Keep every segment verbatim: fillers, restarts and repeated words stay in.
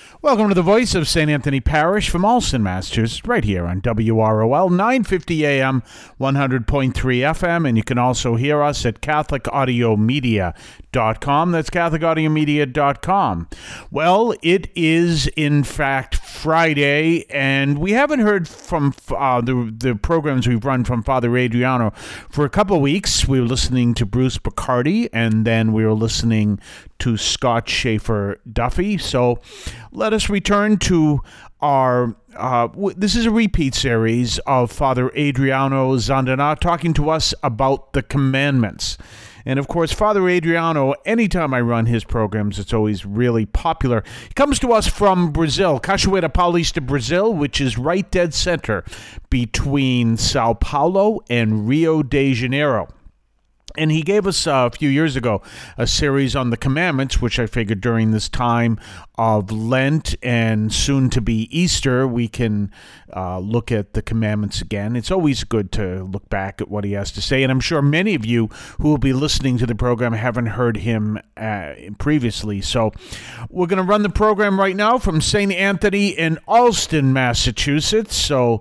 Welcome to the voice of Saint Anthony Parish from Allston, Massachusetts, right here on W R O L, nine fifty A M, one hundred point three F M, and you can also hear us at Catholic Audio Media dot com. That's Catholic Audio Media dot com. Well, it is, in fact, Friday, and we haven't heard from uh, the, the programs we've run from Father Adriano for a couple of weeks. We were listening to Bruce Bacardi, and then we were listening to Scott Schaefer Duffy. So let us return to our, uh, w- this is a repeat series of Father Adriano Zandana talking to us about the commandments. And of course, Father Adriano, anytime I run his programs, it's always really popular. He comes to us from Brazil, Cachoeira Paulista, Brazil, which is right dead center between Sao Paulo and Rio de Janeiro. And he gave us uh, a few years ago a series on the commandments, which I figured during this time of Lent and soon to be Easter, we can uh, look at the commandments again. It's always good to look back at what he has to say. And I'm sure many of you who will be listening to the program haven't heard him uh, previously. So we're going to run the program right now from Saint Anthony in Allston, Massachusetts. So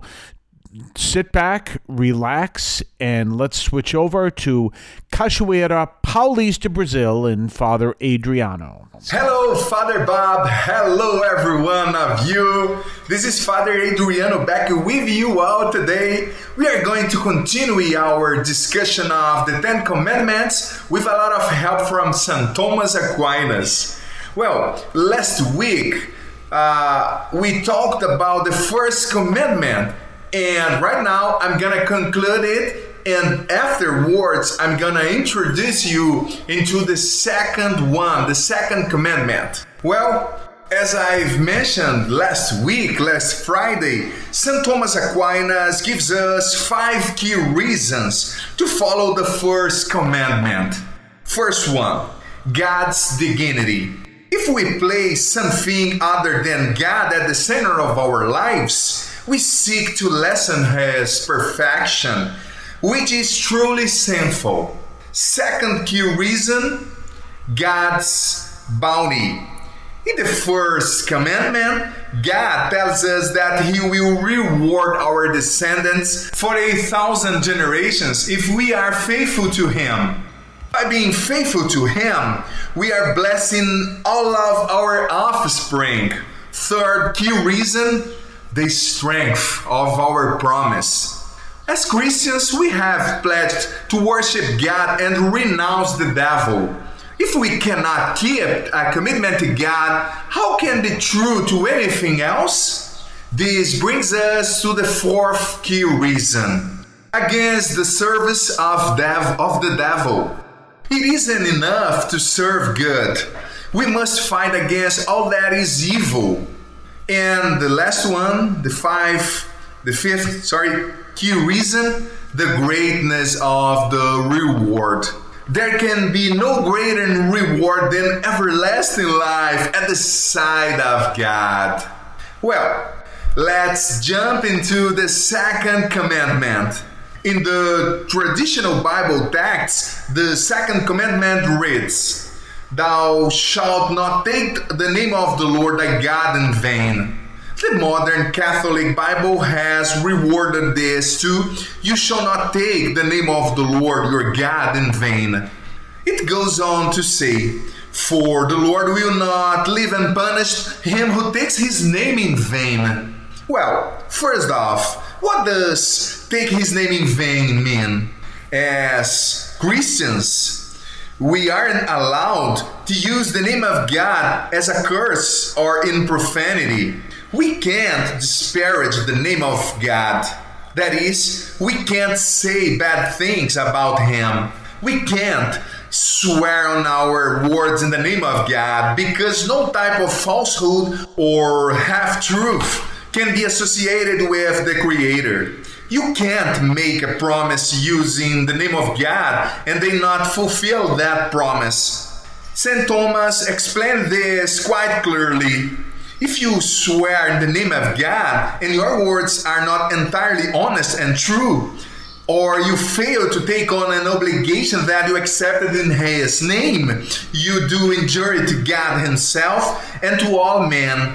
sit back, relax, and let's switch over to Cachoeira Paulista, Brazil, and Father Adriano. Hello, Father Bob. Hello, every one of you. This is Father Adriano back with you all today. We are going to continue our discussion of the Ten Commandments with a lot of help from Saint Thomas Aquinas. Well, last week, uh, we talked about the first commandment. And right now, I'm going to conclude it, and afterwards, I'm going to introduce you into the second one, the second commandment. Well, as I've mentioned last week, last Friday, Saint Thomas Aquinas gives us five key reasons to follow the first commandment. First one, God's dignity. If we place something other than God at the center of our lives, we seek to lessen His perfection, which is truly sinful. Second key reason, God's bounty. In the first commandment, God tells us that He will reward our descendants for a thousand generations if we are faithful to Him. By being faithful to Him, we are blessing all of our offspring. Third key reason, the strength of our promise. As Christians, we have pledged to worship God and renounce the devil. If we cannot keep a commitment to God, how can be true to anything else? This brings us to the fourth key reason. Against the service of, dev- of the devil. It isn't enough to serve good. We must fight against all that is evil. And the last one, the five, the fifth, sorry, key reason, the greatness of the reward. There can be no greater reward than everlasting life at the side of God. Well, let's jump into the second commandment. In the traditional Bible text, the second commandment reads, Thou shalt not take the name of the Lord thy God in vain. The modern Catholic Bible has rewarded this to, You shall not take the name of the Lord your God in vain. It goes on to say, For the Lord will not leave unpunished him who takes his name in vain. Well, first off, what does take his name in vain mean? As Christians, we aren't allowed to use the name of God as a curse or in profanity. We can't disparage the name of God. That is, we can't say bad things about Him. We can't swear on our words in the name of God because no type of falsehood or half-truth can be associated with the Creator. You can't make a promise using the name of God and then not fulfill that promise. Saint Thomas explained this quite clearly. If you swear in the name of God and your words are not entirely honest and true, or you fail to take on an obligation that you accepted in His name, you do injury to God Himself and to all men.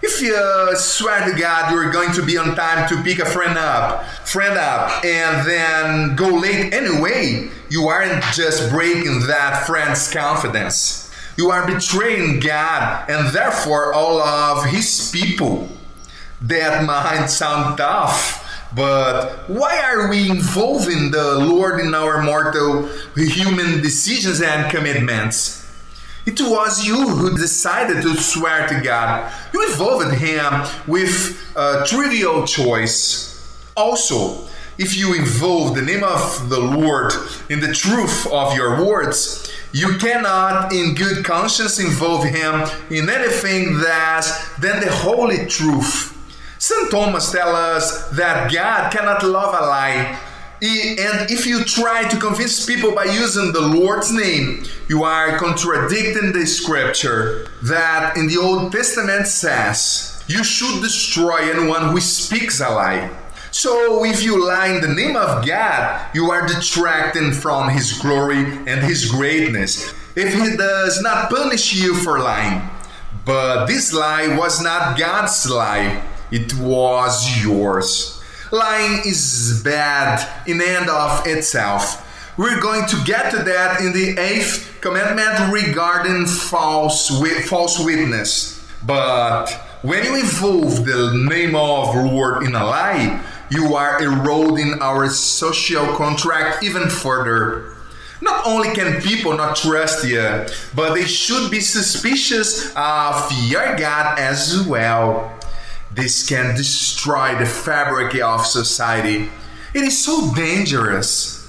If you uh, swear to God you're going to be on time to pick a friend up, friend up, and then go late anyway, you aren't just breaking that friend's confidence. You are betraying God and therefore all of His people. That might sound tough, but why are we involving the Lord in our mortal human decisions and commitments? It was you who decided to swear to God. You involved Him with a trivial choice. Also, if you involve the name of the Lord in the truth of your words, you cannot in good conscience involve Him in anything less than the holy truth. Saint Thomas tells us that God cannot love a lie. And if you try to convince people by using the Lord's name, you are contradicting the scripture that in the Old Testament says, you should destroy anyone who speaks a lie. So if you lie in the name of God, you are detracting from His glory and His greatness, if He does not punish you for lying. But this lie was not God's lie, it was yours. Lying is bad in and of itself. We're going to get to that in the eighth commandment regarding false false witness. But when you involve the name of the Lord in a lie, you are eroding our social contract even further. Not only can people not trust you, but they should be suspicious of your God as well. This can destroy the fabric of society. It is so dangerous.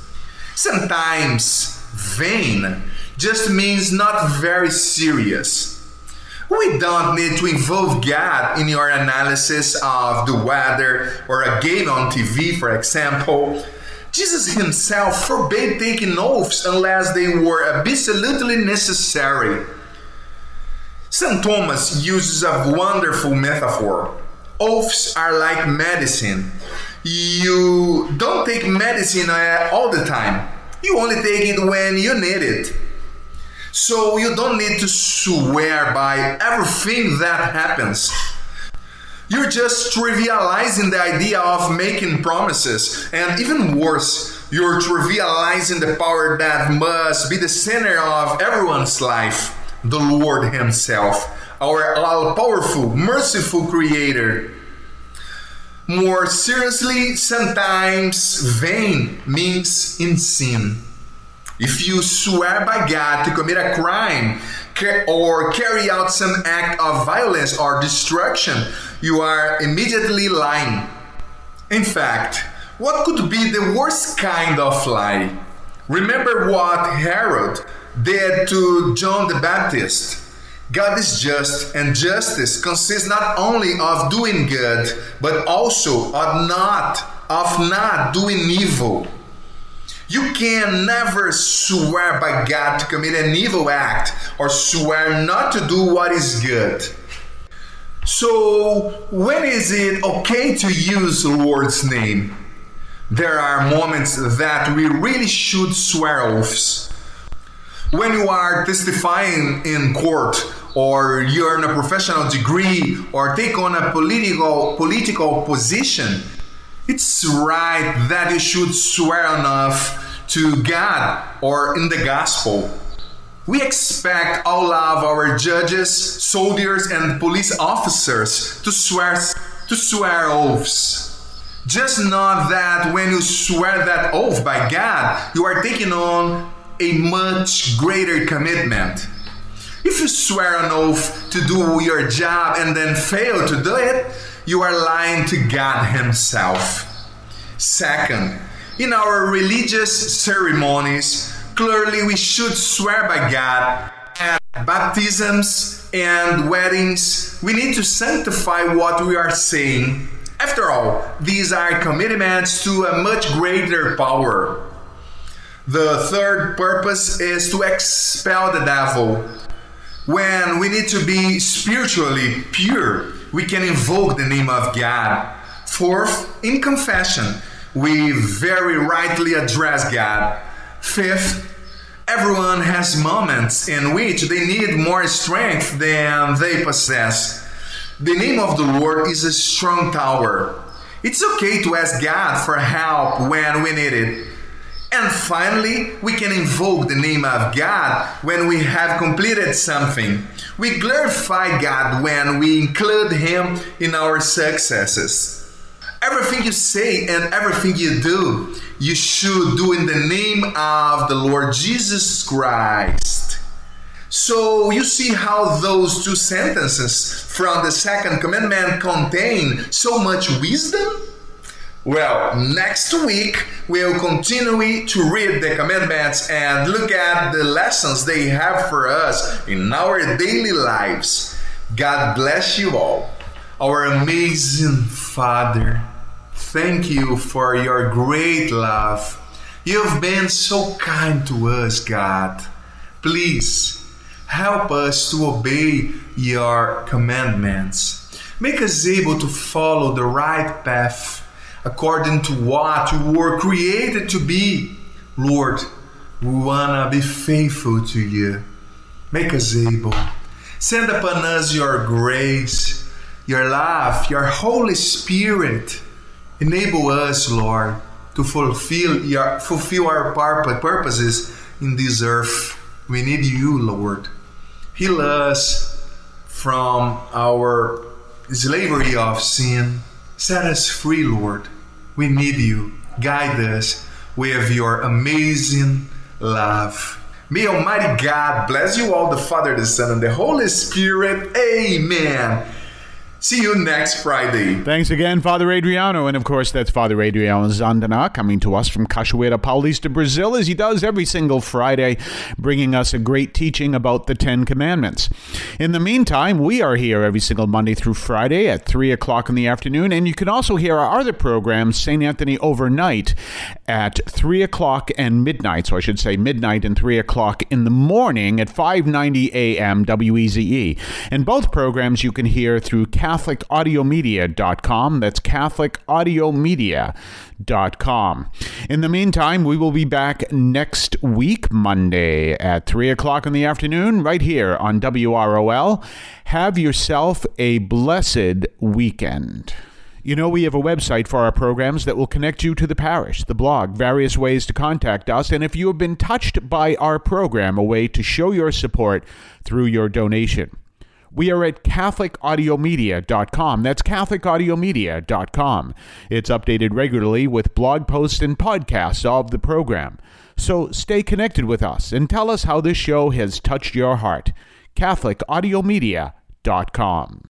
Sometimes vain just means not very serious. We don't need to involve God in your analysis of the weather or a game on T V, for example. Jesus Himself forbade taking oaths unless they were absolutely necessary. Saint Thomas uses a wonderful metaphor. Oaths are like medicine. You don't take medicine all the time. You only take it when you need it. So you don't need to swear by everything that happens. You're just trivializing the idea of making promises. And even worse, you're trivializing the power that must be the center of everyone's life, the Lord Himself. Our all-powerful, merciful Creator. More seriously, sometimes vain means in sin. If you swear by God to commit a crime or carry out some act of violence or destruction, you are immediately lying. In fact, what could be the worst kind of lie? Remember what Herod did to John the Baptist. God is just, and justice consists not only of doing good, but also of not, of not doing evil. You can never swear by God to commit an evil act or swear not to do what is good. So, when is it okay to use the Lord's name? There are moments that we really should swear oaths. When you are testifying in court, or you earn a professional degree, or take on a political political position, it's right that you should swear enough to God or in the gospel. We expect all of our judges, soldiers, and police officers to swear to swear oaths. Just know that when you swear that oath by God, you are taking on a much greater commitment. If you swear an oath to do your job and then fail to do it, you are lying to God Himself. Second, in our religious ceremonies, clearly we should swear by God. At baptisms and weddings, we need to sanctify what we are saying. After all, these are commitments to a much greater power. The third purpose is to expel the devil. When we need to be spiritually pure, we can invoke the name of God. Fourth, in confession, we very rightly address God. Fifth, everyone has moments in which they need more strength than they possess. The name of the Lord is a strong tower. It's okay to ask God for help when we need it. And finally, we can invoke the name of God when we have completed something. We glorify God when we include Him in our successes. Everything you say and everything you do, you should do in the name of the Lord Jesus Christ. So you see how those two sentences from the second commandment contain so much wisdom? Well, next week we'll continue to read the commandments and look at the lessons they have for us in our daily lives. God bless you all. Our amazing Father, thank you for your great love. You've been so kind to us, God. Please help us to obey your commandments. Make us able to follow the right path according to what we were created to be. Lord, we want to be faithful to you. Make us able. Send upon us your grace, your love, your Holy Spirit. Enable us, Lord, to fulfill your fulfill our purposes in this earth. We need you, Lord. Heal us from our slavery of sin. Set us free, Lord. We need you. Guide us with your amazing love. May Almighty God bless you all, the Father, the Son, and the Holy Spirit. Amen. See you next Friday. Thanks again, Father Adriano. And of course, that's Father Adriano Zandana coming to us from Cachoeira Paulista, Brazil, as he does every single Friday, bringing us a great teaching about the Ten Commandments. In the meantime, we are here every single Monday through Friday at three o'clock in the afternoon. And you can also hear our other programs, Saint Anthony Overnight, at three o'clock and midnight. So I should say midnight and three o'clock in the morning at five ninety a.m. W E Z E. And both programs you can hear through Catholic Audio Media dot com. That's Catholic Audio Media dot com. In the meantime, we will be back next week, Monday, at three o'clock in the afternoon, right here on W R O L. Have yourself a blessed weekend. You know, we have a website for our programs that will connect you to the parish, the blog, various ways to contact us, and if you have been touched by our program, a way to show your support through your donation. We are at Catholic Audio Media dot com. That's Catholic Audio Media dot com. It's updated regularly with blog posts and podcasts of the program. So stay connected with us and tell us how this show has touched your heart. Catholic Audio Media dot com.